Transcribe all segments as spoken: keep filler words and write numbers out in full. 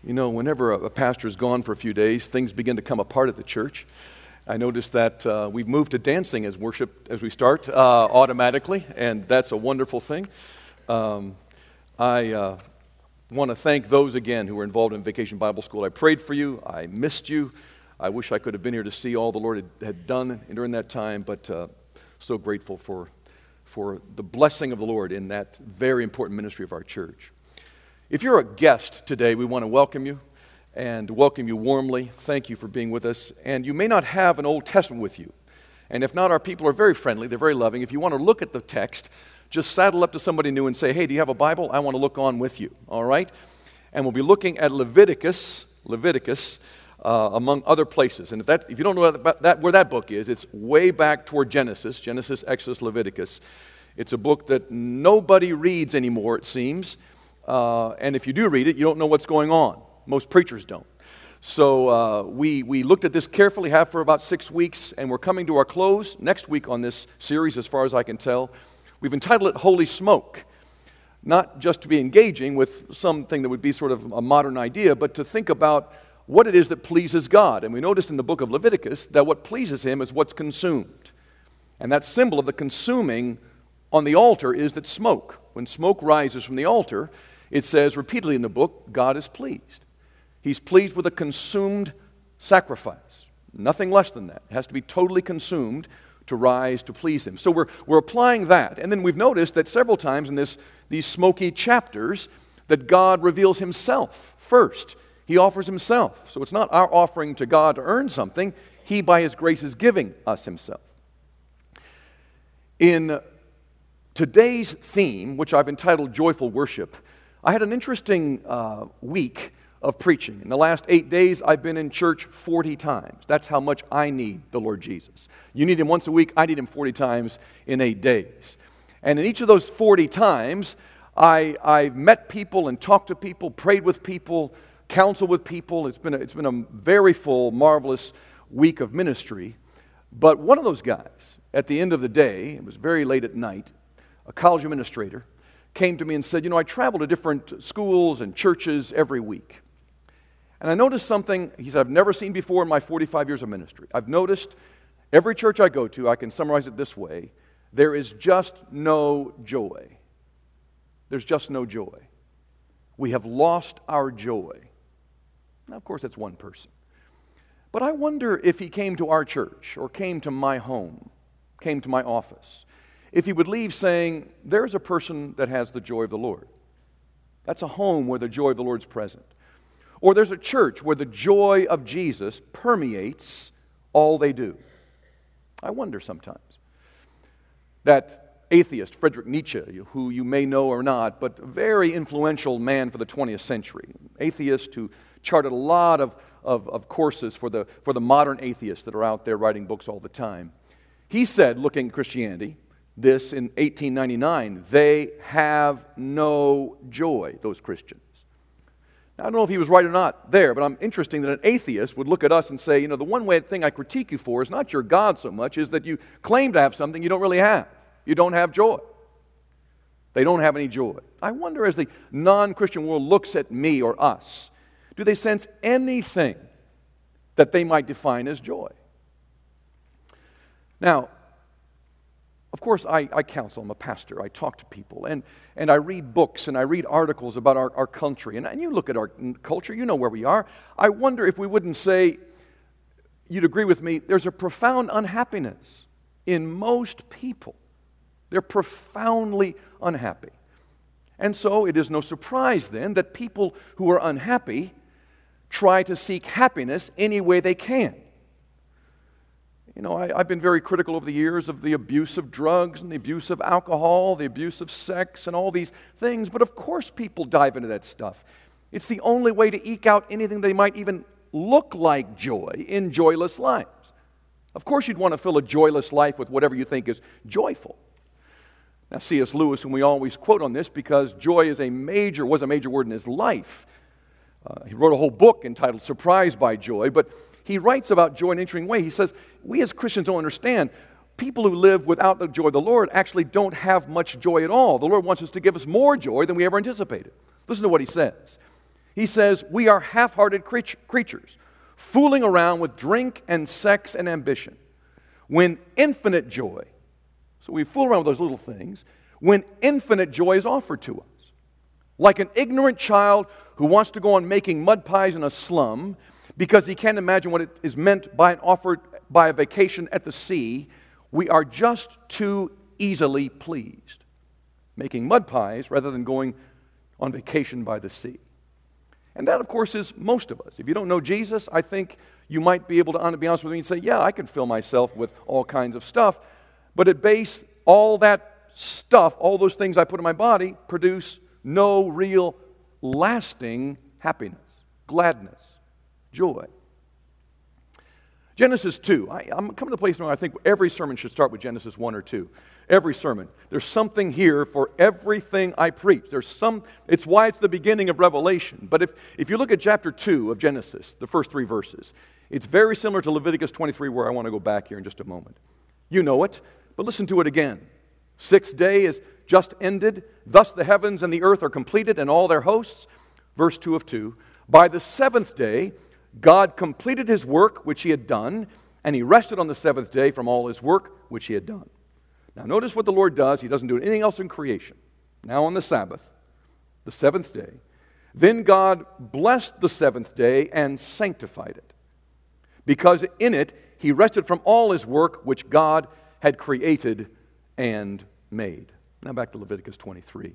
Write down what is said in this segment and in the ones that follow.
You know, whenever a, a pastor is gone for a few days, things begin to come apart at the church. I noticed that uh, we've moved to dancing as worship as we start uh, automatically, and that's a wonderful thing. Um, I uh, want to thank those again who were involved in Vacation Bible School. I prayed for you. I missed you. I wish I could have been here to see all the Lord had, had done during that time, but uh, so grateful for, for the blessing of the Lord in that very important ministry of our church. If you're a guest today, we want to welcome you and welcome you warmly. Thank you for being with us. And you may not have an Old Testament with you. And if not, our people are very friendly. They're very loving. If you want to look at the text, just saddle up to somebody new and say, hey, do you have a Bible? I want to look on with you. All right? And we'll be looking at Leviticus, Leviticus, uh, among other places. And if that, if you don't know about that, where that book is, it's way back toward Genesis, Genesis, Exodus, Leviticus. It's a book that nobody reads anymore, it seems. Uh, and if you do read it, you don't know what's going on. Most preachers don't. So uh, we, we looked at this carefully, have for about six weeks, and we're coming to our close next week on this series, as far as I can tell. We've entitled it Holy Smoke, not just to be engaging with something that would be sort of a modern idea, but to think about what it is that pleases God. And we noticed in the book of Leviticus that what pleases Him is what's consumed. And that symbol of the consuming on the altar is that smoke. When smoke rises from the altar, it says repeatedly in the book, God is pleased. He's pleased with a consumed sacrifice. Nothing less than that. It has to be totally consumed to rise to please Him. So we're, we're applying that. And then we've noticed that several times in this, these smoky chapters that God reveals Himself first. He offers Himself. So it's not our offering to God to earn something. He, by His grace, is giving us Himself. In today's theme, which I've entitled Joyful Worship, I had an interesting uh, week of preaching. In the last eight days, I've been in church forty times. That's how much I need the Lord Jesus. You need Him once a week. I need Him forty times in eight days. And in each of those forty times, I, I met people and talked to people, prayed with people, counseled with people. It's been a, it's been a very full, marvelous week of ministry. But one of those guys, at the end of the day, it was very late at night, a college administrator, came to me and said, you know, I travel to different schools and churches every week. And I noticed something, he said, I've never seen before in my forty-five years of ministry. I've noticed every church I go to, I can summarize it this way, there is just no joy. There's just no joy. We have lost our joy. Now, of course, that's one person. But I wonder if he came to our church or came to my home, came to my office, if he would leave saying, there's a person that has the joy of the Lord. That's a home where the joy of the Lord's present. Or there's a church where the joy of Jesus permeates all they do. I wonder sometimes. That atheist, Friedrich Nietzsche, who you may know or not, but a very influential man for the twentieth century. Atheist who charted a lot of, of, of courses for the, for the modern atheists that are out there writing books all the time. He said, looking at Christianity, this in eighteen ninety-nine, they have no joy, those Christians. Now, I don't know if he was right or not there, but I'm interested that an atheist would look at us and say, you know, the one way thing I critique you for is not your God so much, is that you claim to have something you don't really have. You don't have joy. They don't have any joy. I wonder, as the non-Christian world looks at me or us, do they sense anything that they might define as joy? Now, of course, I, I counsel. I'm a pastor. I talk to people. And, and I read books and I read articles about our, our country. And, and you look at our culture, you know where we are. I wonder if we wouldn't say, you'd agree with me, there's a profound unhappiness in most people. They're profoundly unhappy. And so it is no surprise then that people who are unhappy try to seek happiness any way they can. You know, I, I've been very critical over the years of the abuse of drugs and the abuse of alcohol, the abuse of sex and all these things, but of course people dive into that stuff. It's the only way to eke out anything they might even look like joy in joyless lives. Of course you'd want to fill a joyless life with whatever you think is joyful. Now, C S Lewis, whom we always quote on this because joy is a major, was a major word in his life. Uh, he wrote a whole book entitled Surprised by Joy, but he writes about joy in an interesting way. He says, we as Christians don't understand. People who live without the joy of the Lord actually don't have much joy at all. The Lord wants us to give us more joy than we ever anticipated. Listen to what he says. He says, we are half-hearted creatures, fooling around with drink and sex and ambition, when infinite joy, so we fool around with those little things, when infinite joy is offered to us. Like an ignorant child who wants to go on making mud pies in a slum because he can't imagine what it is meant by an offered by a vacation at the sea, we are just too easily pleased, making mud pies rather than going on vacation by the sea. And that, of course, is most of us. If you don't know Jesus, I think you might be able to be honest with me and say, yeah, I can fill myself with all kinds of stuff, but at base, all that stuff, all those things I put in my body, produce no real lasting happiness, gladness, joy. Genesis two. I, I'm coming to the place where I think every sermon should start with Genesis one or two. Every sermon. There's something here for everything I preach. There's some. It's why it's the beginning of Revelation. But if, if you look at chapter two of Genesis, the first three verses, it's very similar to Leviticus twenty-three, where I want to go back here in just a moment. You know it, but listen to it again. Sixth day is just ended. Thus the heavens and the earth are completed and all their hosts. Verse two of two. By the seventh day, God completed his work which he had done, and he rested on the seventh day from all his work which he had done. Now notice what the Lord does. He doesn't do anything else in creation. Now on the Sabbath, the seventh day, then God blessed the seventh day and sanctified it, because in it he rested from all his work which God had created and made. Now back to Leviticus twenty-three.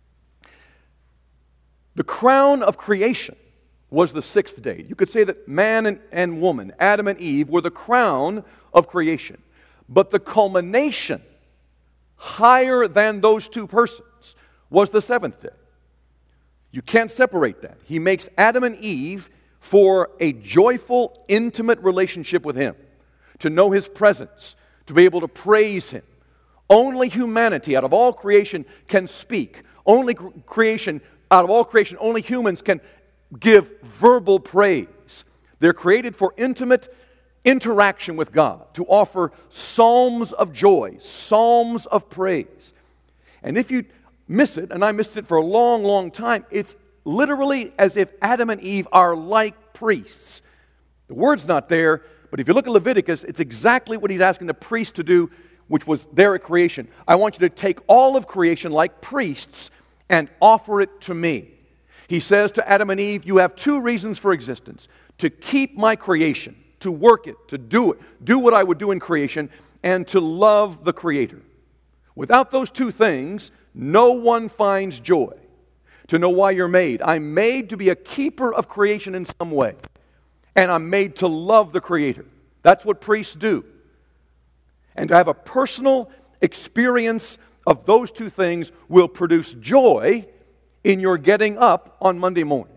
The crown of creation was the sixth day. You could say that man and, and woman, Adam and Eve, were the crown of creation. But the culmination, higher than those two persons, was the seventh day. You can't separate that. He makes Adam and Eve for a joyful, intimate relationship with him, to know his presence, to be able to praise him. Only humanity out of all creation can speak. Only creation, out of all creation, only humans can give verbal praise. They're created for intimate interaction with God, to offer psalms of joy, psalms of praise. And if you miss it, and I missed it for a long, long time, it's literally as if Adam and Eve are like priests. The word's not there, but if you look at Leviticus, it's exactly what he's asking the priest to do, which was there at creation. I want you to take all of creation like priests and offer it to me. He says to Adam and Eve, you have two reasons for existence: to keep my creation, to work it, to do it, do what I would do in creation, and to love the Creator. Without those two things, no one finds joy. To know why you're made. I'm made to be a keeper of creation in some way, and I'm made to love the Creator. That's what priests do. And to have a personal experience of those two things will produce joy in your getting up on Monday morning.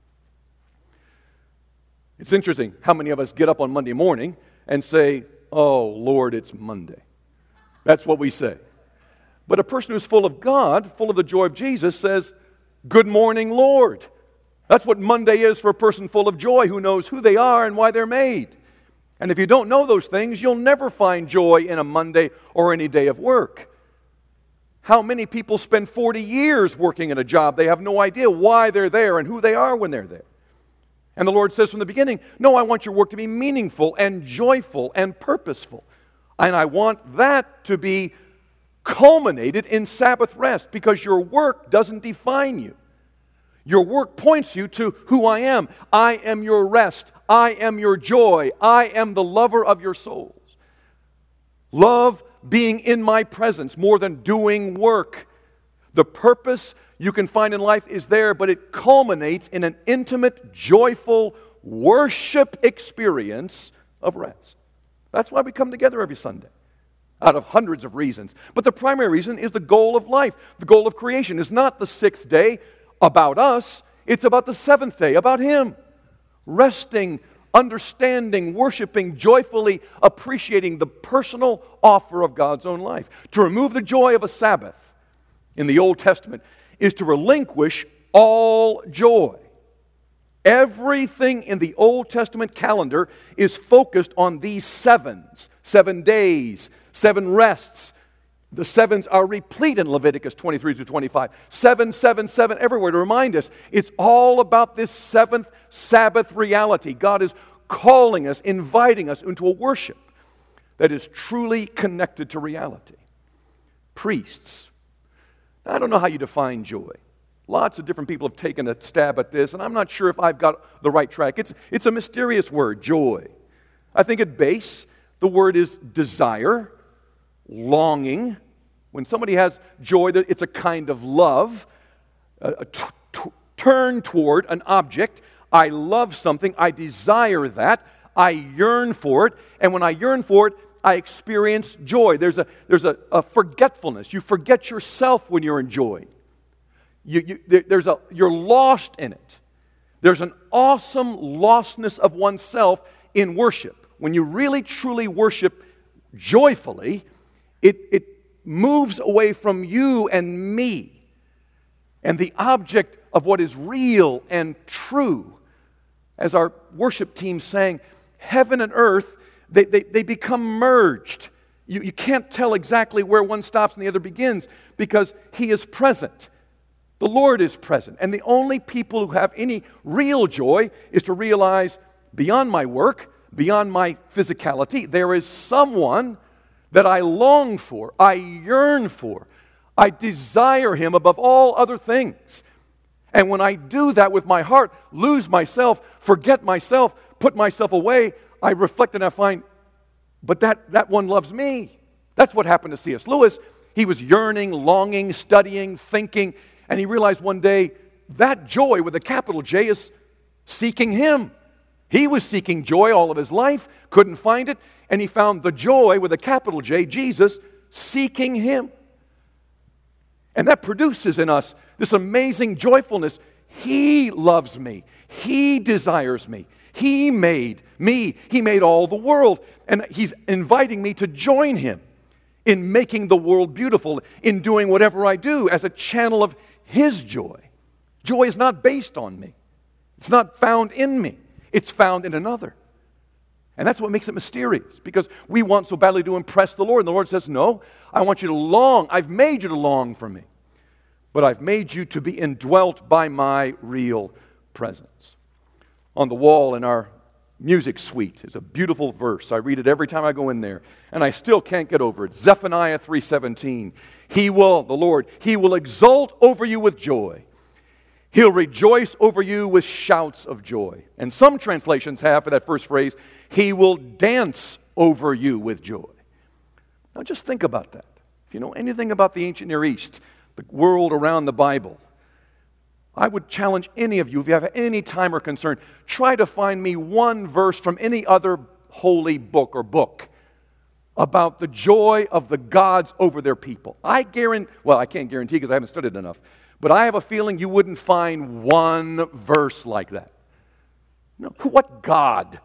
It's interesting how many of us get up on Monday morning and say, oh, Lord, it's Monday. That's what we say. But a person who's full of God, full of the joy of Jesus, says, good morning, Lord. That's what Monday is for a person full of joy who knows who they are and why they're made. And if you don't know those things, you'll never find joy in a Monday or any day of work. How many people spend forty years working in a job? They have no idea why they're there and who they are when they're there. And the Lord says from the beginning, no, I want your work to be meaningful and joyful and purposeful. And I want that to be culminated in Sabbath rest, because your work doesn't define you. Your work points you to who I am. I am your rest. I am your joy. I am the lover of your souls. Love being in my presence more than doing work. The purpose you can find in life is there, but it culminates in an intimate, joyful worship experience of rest. That's why we come together every Sunday, out of hundreds of reasons. But the primary reason is the goal of life. The goal of creation is not the sixth day about us. It's about the seventh day, about Him. Resting, understanding, worshiping, joyfully appreciating the personal offer of God's own life. To remove the joy of a Sabbath in the Old Testament is to relinquish all joy. Everything in the Old Testament calendar is focused on these sevens, seven days, seven rests. The sevens are replete in Leviticus twenty-three through twenty-five. Seven, seven, seven, everywhere to remind us it's all about this seventh Sabbath reality. God is calling us, inviting us into a worship that is truly connected to reality. Priests. I don't know how you define joy. Lots of different people have taken a stab at this, and I'm not sure if I've got the right track. It's, it's a mysterious word, joy. I think at base, the word is desire, longing. When somebody has joy, it's a kind of love, a, a t- t- turn toward an object. I love something, I desire that, I yearn for it, and when I yearn for it, I experience joy. There's a, there's a, a forgetfulness. You forget yourself when you're in joy. You, you, there, there's a, you're lost in it. There's an awesome lostness of oneself in worship. When you really, truly worship joyfully, it, it moves away from you and me and the object of what is real and true. As our worship team sang, heaven and earth, they, they, they become merged. You, you can't tell exactly where one stops and the other begins because He is present. The Lord is present. And the only people who have any real joy is to realize beyond my work, beyond my physicality, there is someone that I long for, I yearn for. I desire Him above all other things. And when I do that with my heart, lose myself, forget myself, put myself away, I reflect and I find, but that, that one loves me. That's what happened to C S Lewis. He was yearning, longing, studying, thinking, and he realized one day that joy with a capital J is seeking Him. He was seeking joy all of his life, couldn't find it, and he found the joy with a capital J, Jesus, seeking Him. And that produces in us this amazing joyfulness. He loves me. He desires me. He made me. He made all the world. And He's inviting me to join Him in making the world beautiful, in doing whatever I do as a channel of His joy. Joy is not based on me. It's not found in me. It's found in another. And that's what makes it mysterious, because we want so badly to impress the Lord. And the Lord says, no, I want you to long. I've made you to long for me. But I've made you to be indwelt by my real presence. On the wall in our music suite is a beautiful verse. I read it every time I go in there, and I still can't get over it. Zephaniah three seventeen. He will, the Lord, He will exult over you with joy. He'll rejoice over you with shouts of joy. And some translations have, for that first phrase, He will dance over you with joy. Now just think about that. If you know anything about the ancient Near East, the world around the Bible, I would challenge any of you, if you have any time or concern, try to find me one verse from any other holy book or book about the joy of the gods over their people. I guarantee, well, I can't guarantee because I haven't studied enough, but I have a feeling you wouldn't find one verse like that. No, what god?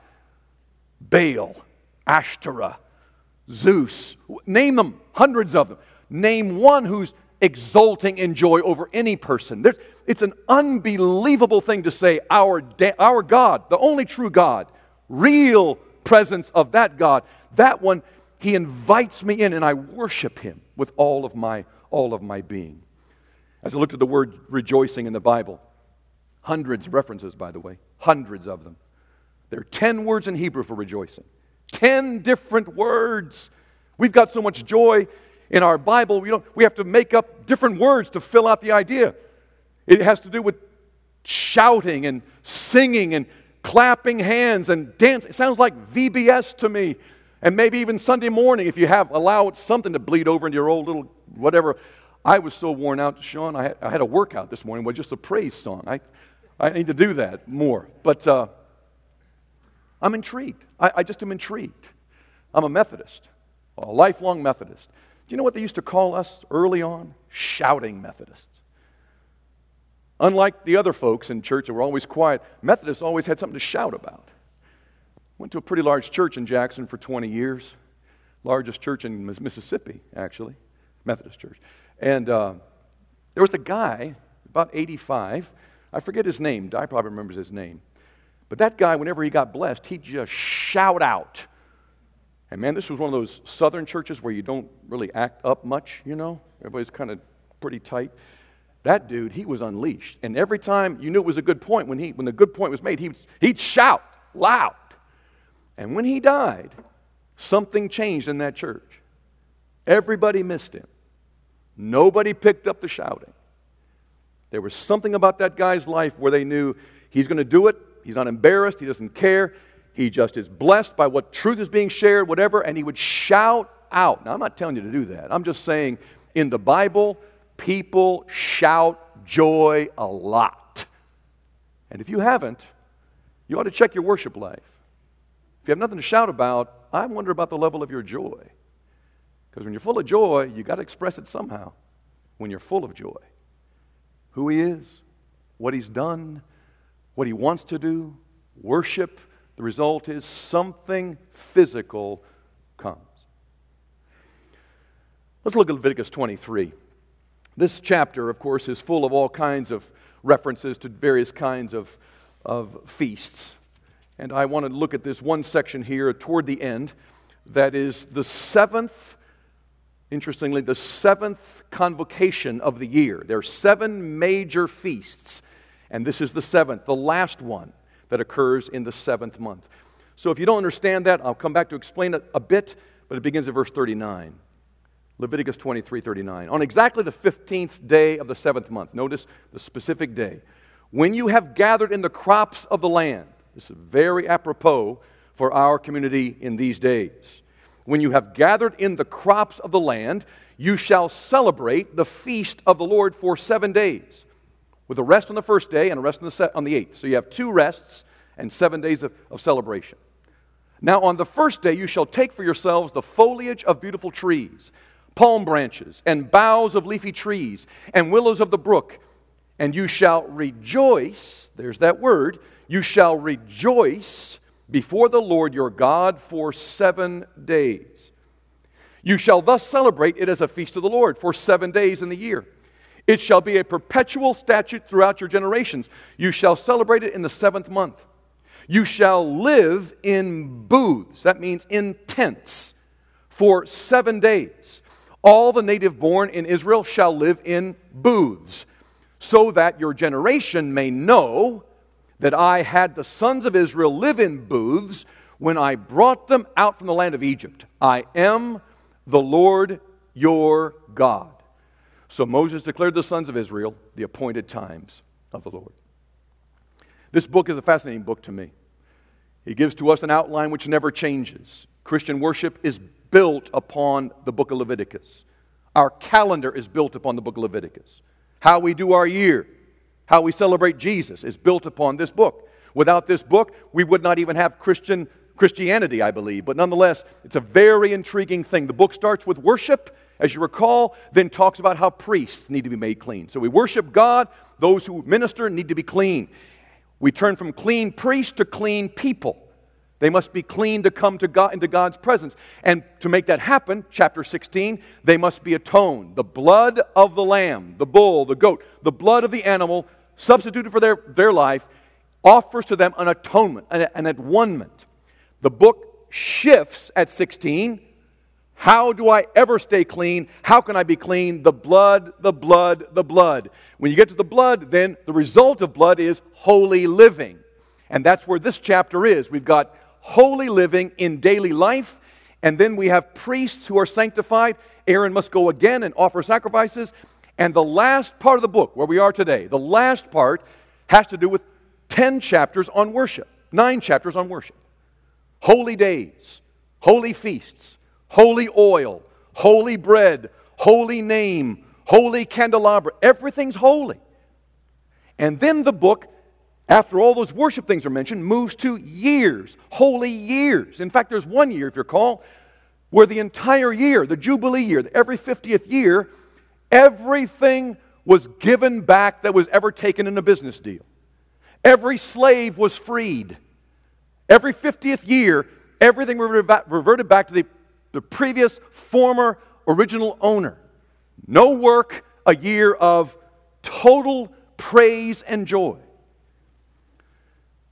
Baal, Ashtoreth, Zeus, name them, hundreds of them. Name one who's exulting in joy over any person. There's, it's an unbelievable thing to say, our, da- our God, the only true God, real presence of that God, that one, He invites me in and I worship Him with all of my, all of my being. As I looked at the word rejoicing in the Bible, hundreds of references, by the way, hundreds of them. There are ten words in Hebrew for rejoicing. Ten different words. We've got so much joy in our Bible, we don't, we have to make up different words to fill out the idea. It has to do with shouting and singing and clapping hands and dancing. It sounds like V B S to me. And maybe even Sunday morning, if you have allowed something to bleed over into your old little whatever. I was so worn out, Sean, I had, I had a workout this morning with just a praise song. I, I need to do that more. But uh, I'm intrigued. I, I just am intrigued. I'm a Methodist, a lifelong Methodist. Do you know what they used to call us early on? Shouting Methodists. Unlike the other folks in church that were always quiet, Methodists always had something to shout about. Went to a pretty large church in Jackson for twenty years. Largest church in Mississippi, actually. Methodist church. And uh, there was a guy, about eighty-five. I forget his name. Di probably remembers his name. But that guy, whenever he got blessed, he'd just shout out. And man, this was one of those southern churches where you don't really act up much, you know? Everybody's kind of pretty tight. That dude, he was unleashed. And every time you knew it was a good point, when he when the good point was made, he was, he'd shout loud. And when he died, something changed in that church. Everybody missed him. Nobody picked up the shouting. There was something about that guy's life where they knew he's going to do it. He's not embarrassed. He doesn't care. He just is blessed by what truth is being shared, whatever, and he would shout out. Now, I'm not telling you to do that. I'm just saying in the Bible, people shout joy a lot. And if you haven't, you ought to check your worship life. If you have nothing to shout about, I wonder about the level of your joy. Because when you're full of joy, you got to express it somehow. When you're full of joy. Who he is, what he's done, what he wants to do, worship. The result is something physical comes. Let's look at Leviticus twenty-three. This chapter, of course, is full of all kinds of references to various kinds of, of feasts. And I want to look at this one section here toward the end that is the seventh, interestingly, the seventh convocation of the year. There are seven major feasts, and this is the seventh, the last one that occurs in the seventh month. So if you don't understand that, I'll come back to explain it a bit, but it begins at verse thirty-nine. Leviticus twenty-three, thirty-nine. On exactly the fifteenth day of the seventh month, notice the specific day, when you have gathered in the crops of the land, this is very apropos for our community in these days. When you have gathered in the crops of the land, you shall celebrate the feast of the Lord for seven days, with a rest on the first day and a rest on the, se- on the eighth. So you have two rests and seven days of, of celebration. Now on the first day you shall take for yourselves the foliage of beautiful trees, palm branches, and boughs of leafy trees, and willows of the brook, and you shall rejoice, there's that word, you shall rejoice before the Lord your God for seven days. You shall thus celebrate it as a feast of the Lord for seven days in the year. It shall be a perpetual statute throughout your generations. You shall celebrate it in the seventh month. You shall live in booths, that means in tents, for seven days. All the native born in Israel shall live in booths, so that your generation may know that I had the sons of Israel live in booths when I brought them out from the land of Egypt. I am the Lord your God. So Moses declared the sons of Israel the appointed times of the Lord. This book is a fascinating book to me. It gives to us an outline which never changes. Christian worship is built upon the book of Leviticus. Our calendar is built upon the book of Leviticus. How we do our year, how we celebrate Jesus is built upon this book. Without this book, we would not even have Christian Christianity, I believe. But nonetheless, it's a very intriguing thing. The book starts with worship, as you recall, then talks about how priests need to be made clean. So we worship God. Those who minister need to be clean. We turn from clean priests to clean people. They must be clean to come to God, into God's presence. And to make that happen, chapter sixteen, they must be atoned. The blood of the lamb, the bull, the goat, the blood of the animal, substituted for their, their life, offers to them an atonement, an, an at-one-ment. The book shifts at sixteen. How do I ever stay clean? How can I be clean? The blood, the blood, the blood. When you get to the blood, then the result of blood is holy living. And that's where this chapter is. We've got holy living in daily life, and then we have priests who are sanctified. Aaron must go again and offer sacrifices. And the last part of the book, where we are today, the last part has to do with ten chapters on worship, nine chapters on worship. Holy days, holy feasts, holy oil, holy bread, holy name, holy candelabra. Everything's holy. And then the book, after all those worship things are mentioned, moves to years, holy years. In fact, there's one year, if you recall, where the entire year, the Jubilee year, every fiftieth year, everything was given back that was ever taken in a business deal. Every slave was freed. Every fiftieth year, everything reverted back to the, the previous, former, original owner. No work, a year of total praise and joy. Now,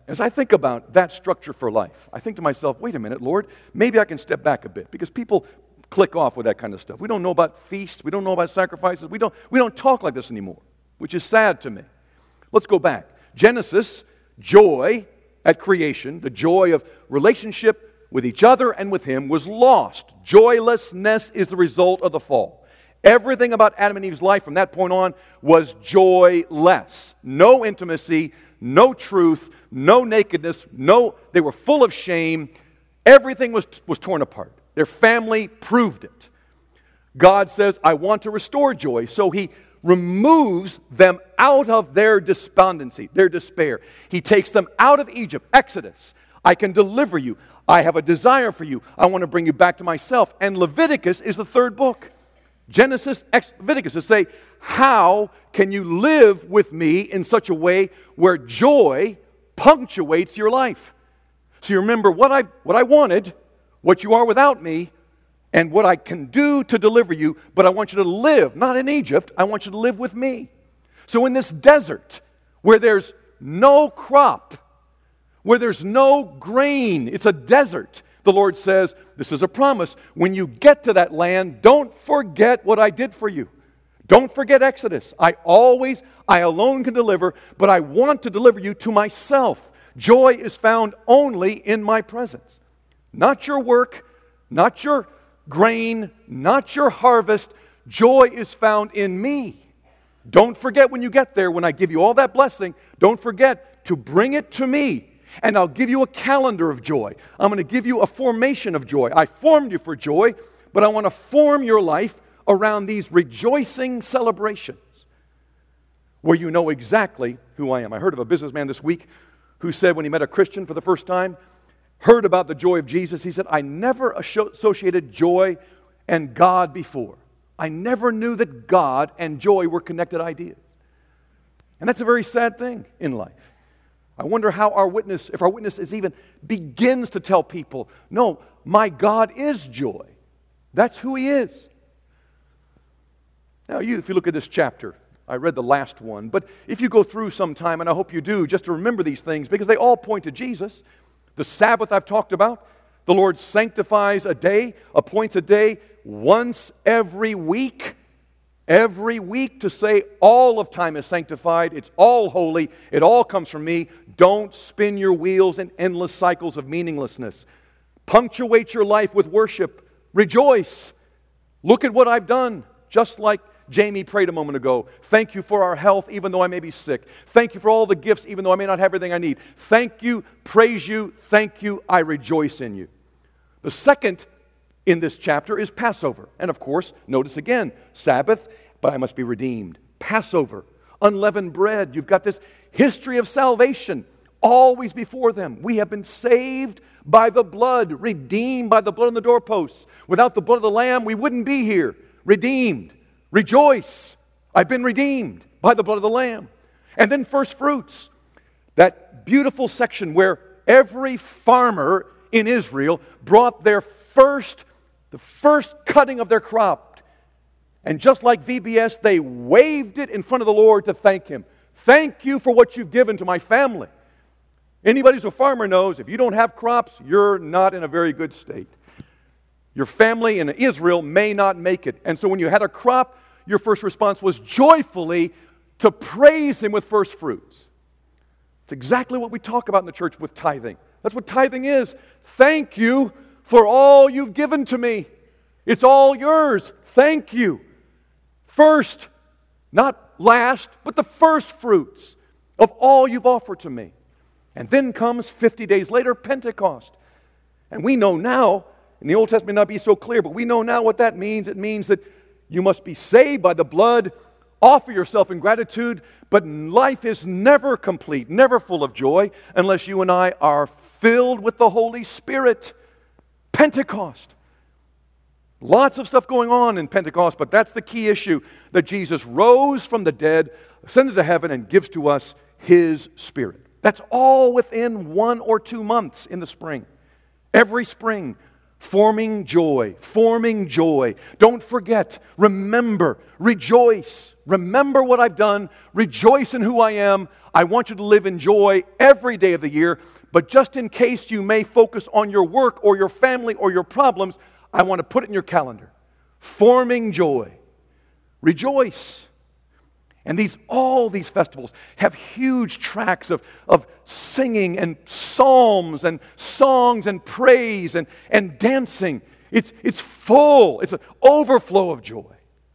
as I think about that structure for life, I think to myself, wait a minute, Lord, maybe I can step back a bit, because people click off with that kind of stuff. We don't know about feasts. We don't know about sacrifices. We don't, we don't talk like this anymore, which is sad to me. Let's go back. Genesis, joy at creation, the joy of relationship with each other and with Him was lost. Joylessness is the result of the fall. Everything about Adam and Eve's life from that point on was joyless. No intimacy, no truth, no nakedness, no, they were full of shame. Everything was, was torn apart. Their family proved it. God says, I want to restore joy. So He removes them out of their despondency, their despair. He takes them out of Egypt, Exodus. I can deliver you. I have a desire for you. I want to bring you back to myself. And Leviticus is the third book. Genesis, Ex- Leviticus to say, how can you live with me in such a way where joy punctuates your life? So you remember what I, what I wanted, what you are without me, and what I can do to deliver you, but I want you to live, not in Egypt, I want you to live with me. So in this desert, where there's no crop, where there's no grain, it's a desert, the Lord says, this is a promise. When you get to that land, don't forget what I did for you. Don't forget Exodus. I always, I alone can deliver, but I want to deliver you to myself. Joy is found only in my presence. Not your work, not your grain, not your harvest. Joy is found in me. Don't forget when you get there, when I give you all that blessing, don't forget to bring it to me. And I'll give you a calendar of joy. I'm going to give you a formation of joy. I formed you for joy, but I want to form your life around these rejoicing celebrations where you know exactly who I am. I heard of a businessman this week who said when he met a Christian for the first time, heard about the joy of Jesus, he said, I never associated joy and God before. I never knew that God and joy were connected ideas. And that's a very sad thing in life. I wonder how our witness, if our witness is even begins to tell people, no, my God is joy. That's who He is. Now, you, if you look at this chapter, I read the last one, but if you go through some time, and I hope you do, just to remember these things, because they all point to Jesus. The Sabbath I've talked about, the Lord sanctifies a day, appoints a day once every week. Every week to say all of time is sanctified, it's all holy, it all comes from me. Don't spin your wheels in endless cycles of meaninglessness. Punctuate your life with worship. Rejoice. Look at what I've done. Just like Jamie prayed a moment ago. Thank you for our health, even though I may be sick. Thank you for all the gifts, even though I may not have everything I need. Thank you, praise you, thank you, I rejoice in you. The second in this chapter is Passover. And of course, notice again, Sabbath, but I must be redeemed. Passover, unleavened bread. You've got this history of salvation always before them. We have been saved by the blood, redeemed by the blood on the doorposts. Without the blood of the Lamb, we wouldn't be here. Redeemed. Rejoice. I've been redeemed by the blood of the Lamb. And then first fruits. That beautiful section where every farmer in Israel brought their first the first cutting of their crop. And just like V B S, they waved it in front of the Lord to thank Him. Thank you for what you've given to my family. Anybody who's a farmer knows if you don't have crops, you're not in a very good state. Your family in Israel may not make it. And so when you had a crop, your first response was joyfully to praise Him with first fruits. It's exactly what we talk about in the church with tithing. That's what tithing is. Thank you for all you've given to me. It's all yours. Thank you. First, not last, but the first fruits of all you've offered to me. And then comes fifty days later, Pentecost. And we know now, in the Old Testament may not be so clear, but we know now what that means. It means that you must be saved by the blood, offer yourself in gratitude, but life is never complete, never full of joy, unless you and I are filled with the Holy Spirit. Pentecost. Lots of stuff going on in Pentecost, but that's the key issue, that Jesus rose from the dead, ascended to heaven, and gives to us His Spirit. That's all within one or two months in the spring. Every spring, Forming joy, forming joy. Don't forget, remember, rejoice. Remember what I've done. Rejoice in who I am. I want you to live in joy every day of the year. But just in case you may focus on your work or your family or your problems, I want to put it in your calendar. Forming joy. Rejoice. And these, all these festivals have huge tracks of, of singing and psalms and songs and praise and, and dancing. It's, it's full. It's an overflow of joy.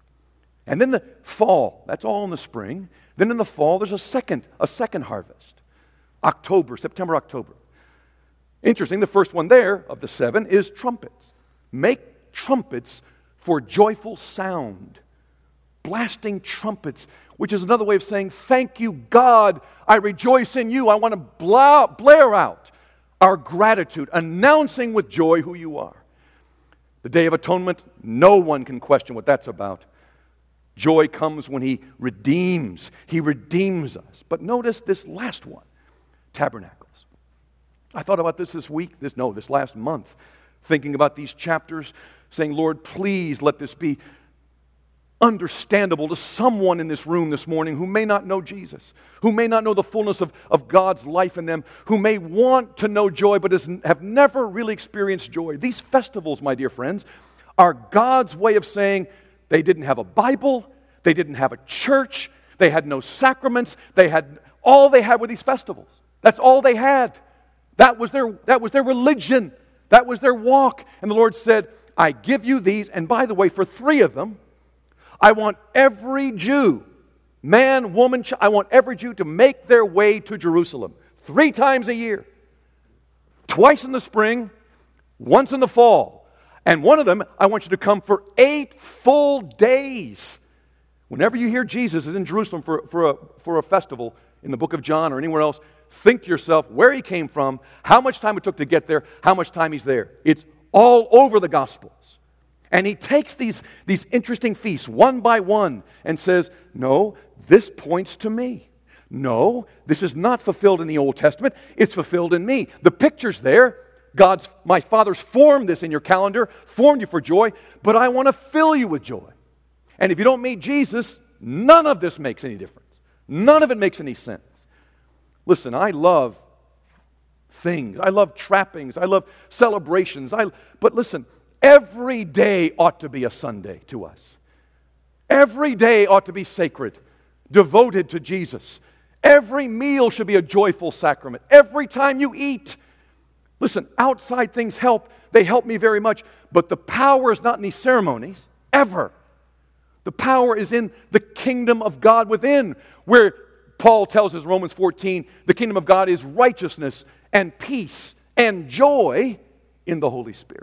And then the fall, that's all in the spring. Then in the fall, there's a second, a second harvest. October, September, October. Interesting, the first one there of the seven is trumpets. Make trumpets for joyful sound. Blasting trumpets, which is another way of saying, thank you, God. I rejoice in you. I want to bla- blare out our gratitude, announcing with joy who you are. The Day of Atonement, no one can question what that's about. Joy comes when He redeems. He redeems us. But notice this last one, Tabernacles. I thought about this this week, this no, this last month, thinking about these chapters, saying, Lord, please let this be understandable to someone in this room this morning who may not know Jesus, who may not know the fullness of, of God's life in them, who may want to know joy but has, have never really experienced joy. These festivals, my dear friends, are God's way of saying they didn't have a Bible, they didn't have a church, they had no sacraments, they had all they had were these festivals. That's all they had. That was their, that was their religion. That was their walk. And the Lord said, I give you these, and by the way, for three of them, I want every Jew, man, woman, child, I want every Jew to make their way to Jerusalem three times a year. Twice in the spring, once in the fall. And one of them, I want you to come for eight full days. Whenever you hear Jesus is in Jerusalem for, for, a, for a festival in the book of John or anywhere else, think to yourself where He came from, how much time it took to get there, how much time He's there. It's all over the Gospels. And He takes these, these interesting feasts one by one and says, no, this points to me. No, this is not fulfilled in the Old Testament. It's fulfilled in me. The picture's there. God's, my Father's formed this in your calendar, formed you for joy, but I want to fill you with joy. And if you don't meet Jesus, none of this makes any difference. None of it makes any sense. Listen, I love things. I love trappings. I love celebrations. I, but listen, every day ought to be a Sunday to us. Every day ought to be sacred, devoted to Jesus. Every meal should be a joyful sacrament. Every time you eat. Listen, outside things help. They help me very much. But the power is not in these ceremonies, ever. The power is in the kingdom of God within, where Paul tells us in Romans fourteen, the kingdom of God is righteousness and peace and joy in the Holy Spirit.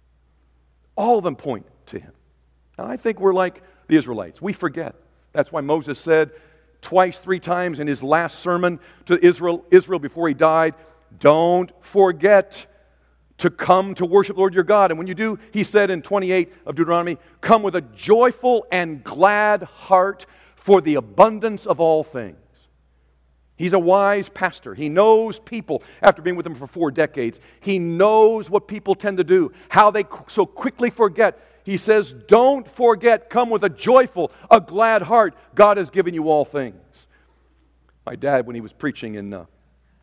All of them point to Him. Now, I think we're like the Israelites. We forget. That's why Moses said twice, three times in his last sermon to Israel, Israel before he died, don't forget to come to worship the Lord your God. And when you do, he said in twenty-eight of Deuteronomy, come with a joyful and glad heart for the abundance of all things. He's a wise pastor. He knows people, after being with them for four decades, he knows what people tend to do, how they so quickly forget. He says, don't forget, come with a joyful, a glad heart. God has given you all things. My dad, when he was preaching in, uh,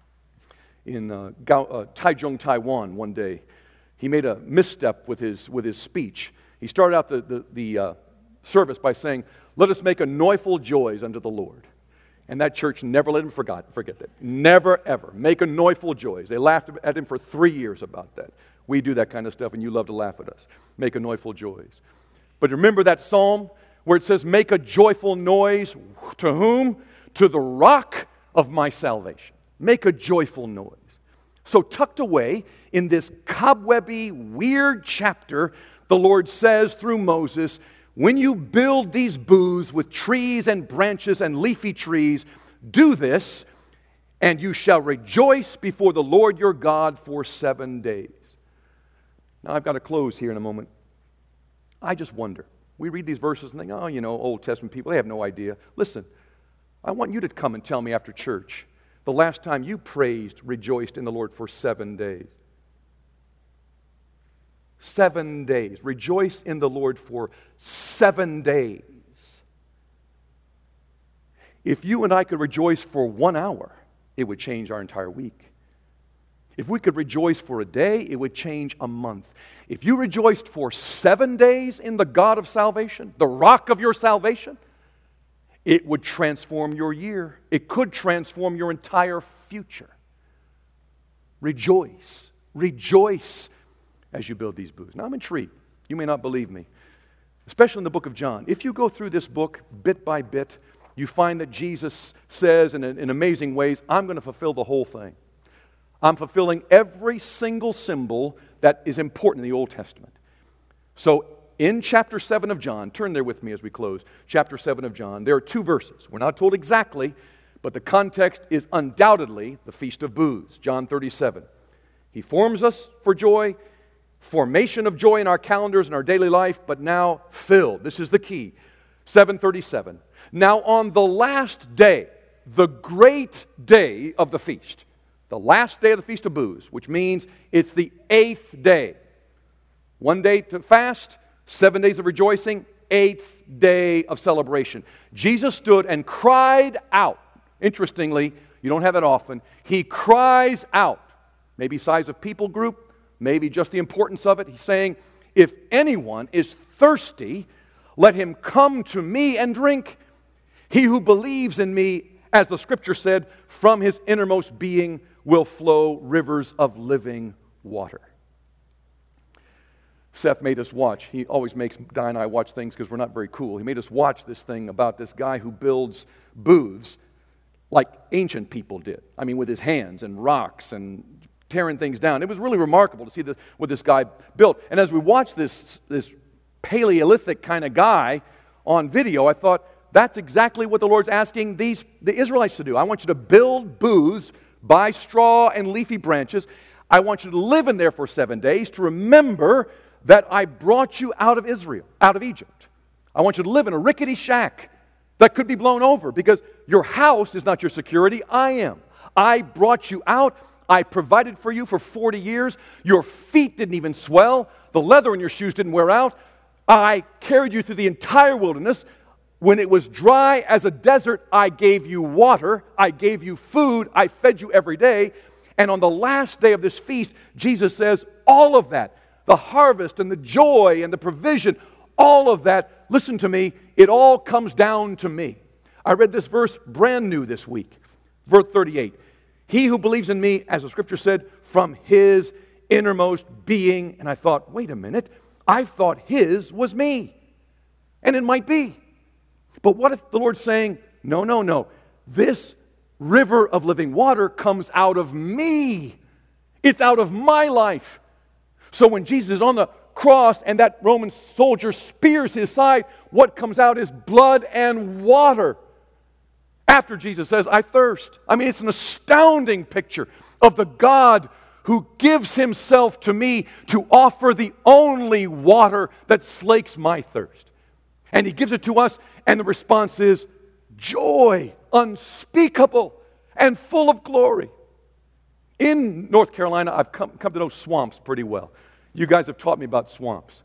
in uh, Gao, uh, Taichung, Taiwan one day, he made a misstep with his, with his speech. He started out the, the, the uh, service by saying, let us make a joyful joys unto the Lord. And that church never let him forget, forget that. Never, ever. Make a joyful joys. They laughed at him for three years about that. We do that kind of stuff, and you love to laugh at us. Make a joyful joys. But remember that psalm where it says, make a joyful noise to whom? To the rock of my salvation. Make a joyful noise. So tucked away in this cobwebby, weird chapter, the Lord says through Moses, when you build these booths with trees and branches and leafy trees, do this, and you shall rejoice before the Lord your God for seven days. Now, I've got to close here in a moment. I just wonder. We read these verses and think, oh, you know, Old Testament people, they have no idea. Listen, I want you to come and tell me after church the last time you praised, rejoiced in the Lord for seven days. Seven days. Rejoice in the Lord for seven days. If you and I could rejoice for one hour, it would change our entire week. If we could rejoice for a day, it would change a month. If you rejoiced for seven days in the God of salvation, the rock of your salvation, it would transform your year. It could transform your entire future. Rejoice. Rejoice as you build these booths. Now, I'm intrigued. You may not believe me, especially in the book of John. If you go through this book bit by bit, you find that Jesus says in, in amazing ways, I'm going to fulfill the whole thing. I'm fulfilling every single symbol that is important in the Old Testament. So in chapter seven of John, turn there with me as we close, chapter seven of John, there are two verses. We're not told exactly, but the context is undoubtedly the Feast of Booths, John thirty-seven. He forms us for joy, formation of joy in our calendars and our daily life, but now filled. This is the key. seven thirty-seven. Now on the last day, the great day of the feast, the last day of the Feast of Booths, which means it's the eighth day. One day to fast, seven days of rejoicing, eighth day of celebration. Jesus stood and cried out. Interestingly, you don't have it often. He cries out. Maybe size of people group, maybe just the importance of it. He's saying, if anyone is thirsty, let him come to me and drink. He who believes in me, as the Scripture said, from his innermost being will flow rivers of living water. Seth made us watch. He always makes Di and I watch things because we're not very cool. He made us watch this thing about this guy who builds booths like ancient people did. I mean, with his hands and rocks and tearing things down. It was really remarkable to see this, what this guy built. And as we watched this, this Paleolithic kind of guy on video, I thought, that's exactly what the Lord's asking these the Israelites to do. I want you to build booths by straw and leafy branches. I want you to live in there for seven days to remember that I brought you out of Israel, out of Egypt. I want you to live in a rickety shack that could be blown over because your house is not your security. I am. I brought you out. I provided for you for forty years. Your feet didn't even swell. The leather in your shoes didn't wear out. I carried you through the entire wilderness. When it was dry as a desert, I gave you water. I gave you food. I fed you every day. And on the last day of this feast, Jesus says, all of that, the harvest and the joy and the provision, all of that, listen to me, it all comes down to me. I read this verse brand new this week, verse thirty-eight. He who believes in me, as the Scripture said, from his innermost being. And I thought, wait a minute, I thought his was me. And it might be. But what if the Lord's saying, no, no, no, this river of living water comes out of me. It's out of my life. So when Jesus is on the cross and that Roman soldier spears his side, what comes out is blood and water. After Jesus says, I thirst. I mean, it's an astounding picture of the God who gives himself to me to offer the only water that slakes my thirst. And he gives it to us, and the response is joy, unspeakable and full of glory. In North Carolina, I've come, come to know swamps pretty well. You guys have taught me about swamps.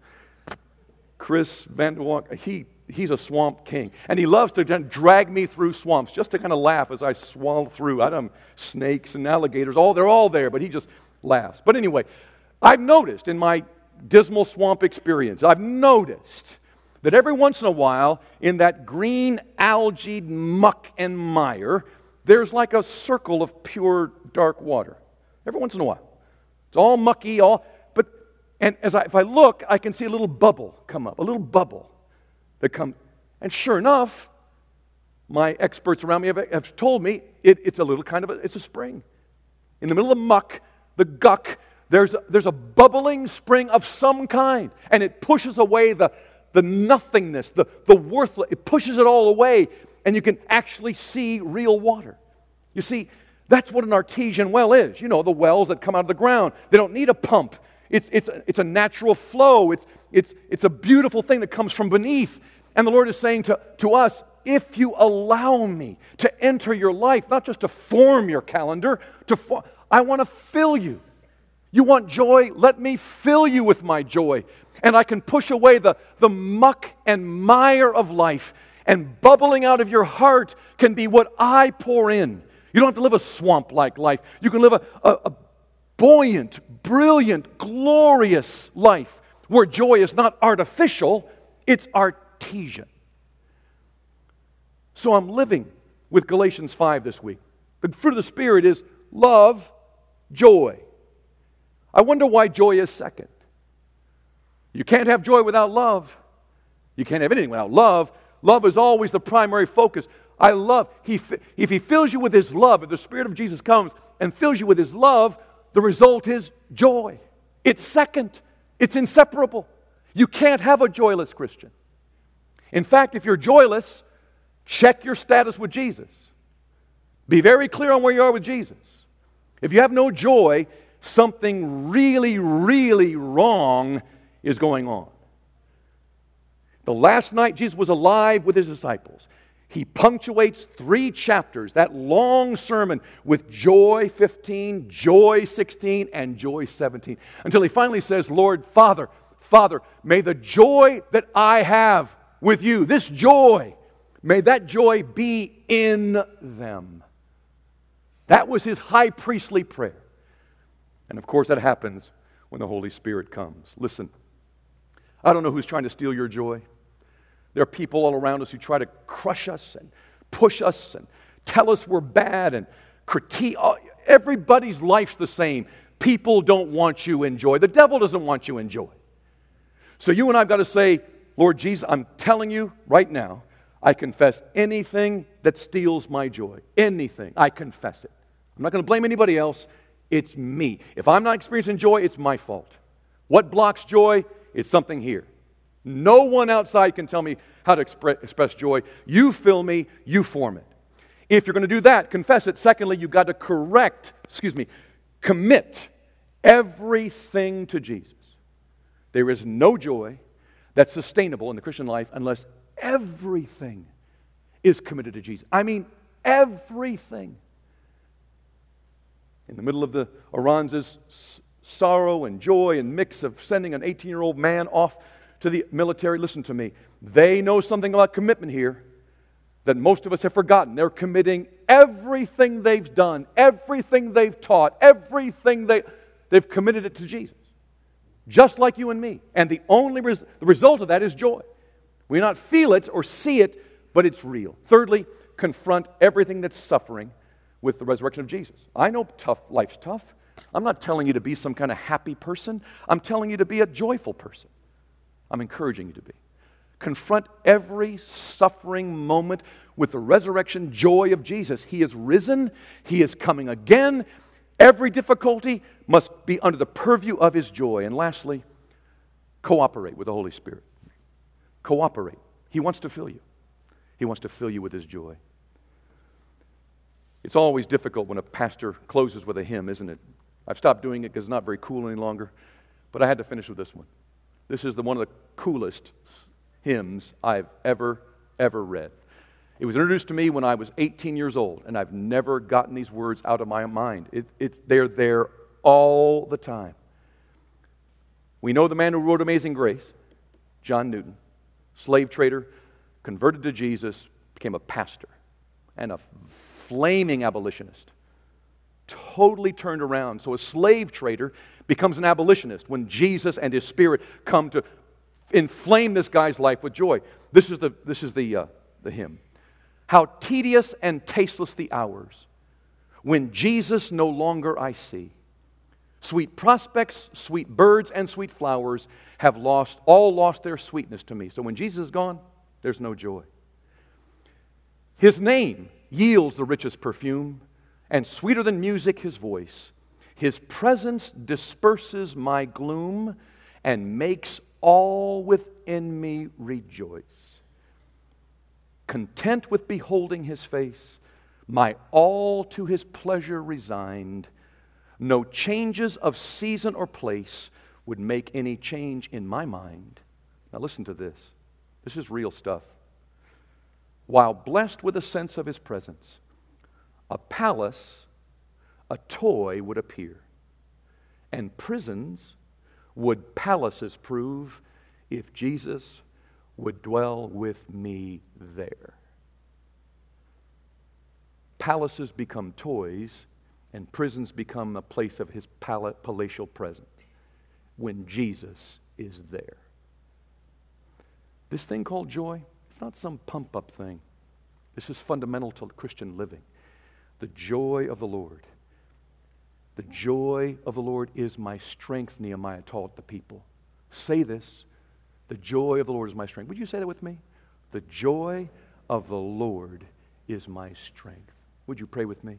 Chris Vanderwalk, he, he's a swamp king. And he loves to drag me through swamps just to kind of laugh as I swallow through. I don't know, snakes and alligators, all they're all there, but he just laughs. But anyway, I've noticed in my dismal swamp experience, I've noticed that every once in a while, in that green algae muck and mire, there's like a circle of pure dark water. Every once in a while. It's all mucky, all, but, and as I, if I look, I can see a little bubble come up, a little bubble that comes, and sure enough, my experts around me have, have told me it, it's a little kind of a, it's a spring. In the middle of the muck, the guck, there's a, there's a bubbling spring of some kind, and it pushes away the the nothingness, the, the worthless, it pushes it all away, and you can actually see real water. You see, that's what an artesian well is. You know, the wells that come out of the ground. They don't need a pump. It's, it's, it's a natural flow. It's, it's, it's a beautiful thing that comes from beneath. And the Lord is saying to, to us, if you allow me to enter your life, not just to form your calendar, to for, I want to fill you. You want joy? Let me fill you with my joy. And I can push away the, the muck and mire of life. And bubbling out of your heart can be what I pour in. You don't have to live a swamp-like life. You can live a, a, a buoyant, brilliant, glorious life where joy is not artificial, it's artesian. So I'm living with Galatians five this week. The fruit of the Spirit is love, joy. I wonder why joy is second. You can't have joy without love. You can't have anything without love. Love is always the primary focus. I love. He, if He fills you with His love, if the Spirit of Jesus comes and fills you with His love, the result is joy. It's second. It's inseparable. You can't have a joyless Christian. In fact, if you're joyless, check your status with Jesus. Be very clear on where you are with Jesus. If you have no joy, something really, really wrong is going on. The last night Jesus was alive with His disciples, He punctuates three chapters, that long sermon, with joy fifteen, joy sixteen, and joy seventeen, until He finally says, Lord, Father, Father, may the joy that I have with you, this joy, may that joy be in them. That was His high priestly prayer. And of course that happens when the Holy Spirit comes. Listen, I don't know who's trying to steal your joy. There are people all around us who try to crush us and push us and tell us we're bad and critique. Everybody's life's the same. People don't want you in joy. The devil doesn't want you in joy. So you and I have got to say, Lord Jesus, I'm telling you right now, I confess anything that steals my joy. Anything. I confess it. I'm not going to blame anybody else. It's me. If I'm not experiencing joy, it's my fault. What blocks joy? It's something here. No one outside can tell me how to express, express joy. You fill me, you form it. If you're going to do that, confess it. Secondly, you've got to correct, excuse me, commit everything to Jesus. There is no joy that's sustainable in the Christian life unless everything is committed to Jesus. I mean, everything. In the middle of the Aranza's sorrow and joy and mix of sending an eighteen-year-old man off to the military, listen to me. They know something about commitment here that most of us have forgotten. They're committing everything they've done, everything they've taught, everything they, they've committed it to Jesus. Just like you and me. And the only res- the result of that is joy. We not feel it or see it, but it's real. Thirdly, confront everything that's suffering with the resurrection of Jesus. I know tough, life's tough. I'm not telling you to be some kind of happy person. I'm telling you to be a joyful person. I'm encouraging you to be. Confront every suffering moment with the resurrection joy of Jesus. He is risen. He is coming again. Every difficulty must be under the purview of His joy. And lastly, cooperate with the Holy Spirit. Cooperate. He wants to fill you. He wants to fill you with His joy. It's always difficult when a pastor closes with a hymn, isn't it? I've stopped doing it because it's not very cool any longer, but I had to finish with this one. This is the one of the coolest hymns I've ever, ever read. It was introduced to me when I was eighteen years old, and I've never gotten these words out of my mind. It, it's, they're there all the time. We know the man who wrote Amazing Grace, John Newton, slave trader, converted to Jesus, became a pastor, and a flaming abolitionist. Totally turned around. So a slave trader becomes an abolitionist when Jesus and His Spirit come to inflame this guy's life with joy. This is the, this is the, uh, the hymn. How tedious and tasteless the hours when Jesus no longer I see. Sweet prospects, sweet birds, and sweet flowers have lost, all lost their sweetness to me. So when Jesus is gone, there's no joy. His name yields the richest perfume, and sweeter than music His voice. His presence disperses my gloom and makes all within me rejoice. Content with beholding His face, my all to His pleasure resigned. No changes of season or place would make any change in my mind. Now listen to this. This is real stuff. While blessed with a sense of His presence, a palace, a toy would appear, and prisons would palaces prove if Jesus would dwell with me there. Palaces become toys, and prisons become a place of his pal- palatial presence when Jesus is there. This thing called joy, it's not some pump-up thing. This is fundamental to Christian living. The joy of the Lord. The joy of the Lord is my strength, Nehemiah taught the people. Say this. The joy of the Lord is my strength. Would you say that with me? The joy of the Lord is my strength. Would you pray with me?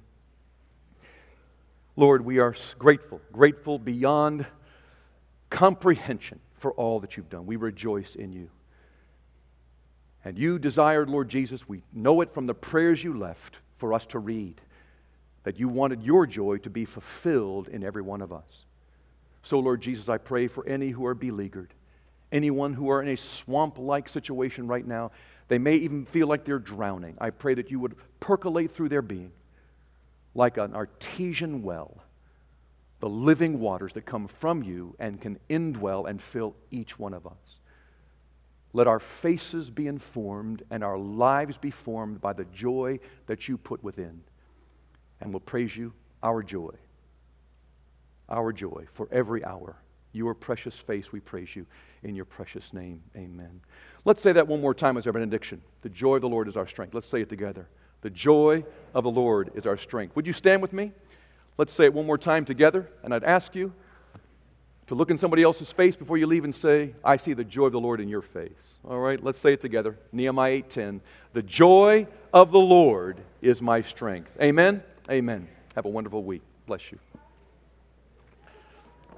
Lord, we are grateful, grateful beyond comprehension for all that you've done. We rejoice in you. And you desired, Lord Jesus, we know it from the prayers you left for us to read, that you wanted your joy to be fulfilled in every one of us. So, Lord Jesus, I pray for any who are beleaguered, anyone who are in a swamp-like situation right now. They may even feel like they're drowning. I pray that you would percolate through their being like an artesian well, the living waters that come from you and can indwell and fill each one of us. Let our faces be informed and our lives be formed by the joy that you put within. And we'll praise you, our joy, our joy for every hour. Your precious face, we praise you in your precious name. Amen. Let's say that one more time as our benediction. The joy of the Lord is our strength. Let's say it together. The joy of the Lord is our strength. Would you stand with me? Let's say it one more time together. And I'd ask you to look in somebody else's face before you leave and say, I see the joy of the Lord in your face. All right, let's say it together. Nehemiah eight ten. The joy of the Lord is my strength. Amen? Amen. Have a wonderful week. Bless you.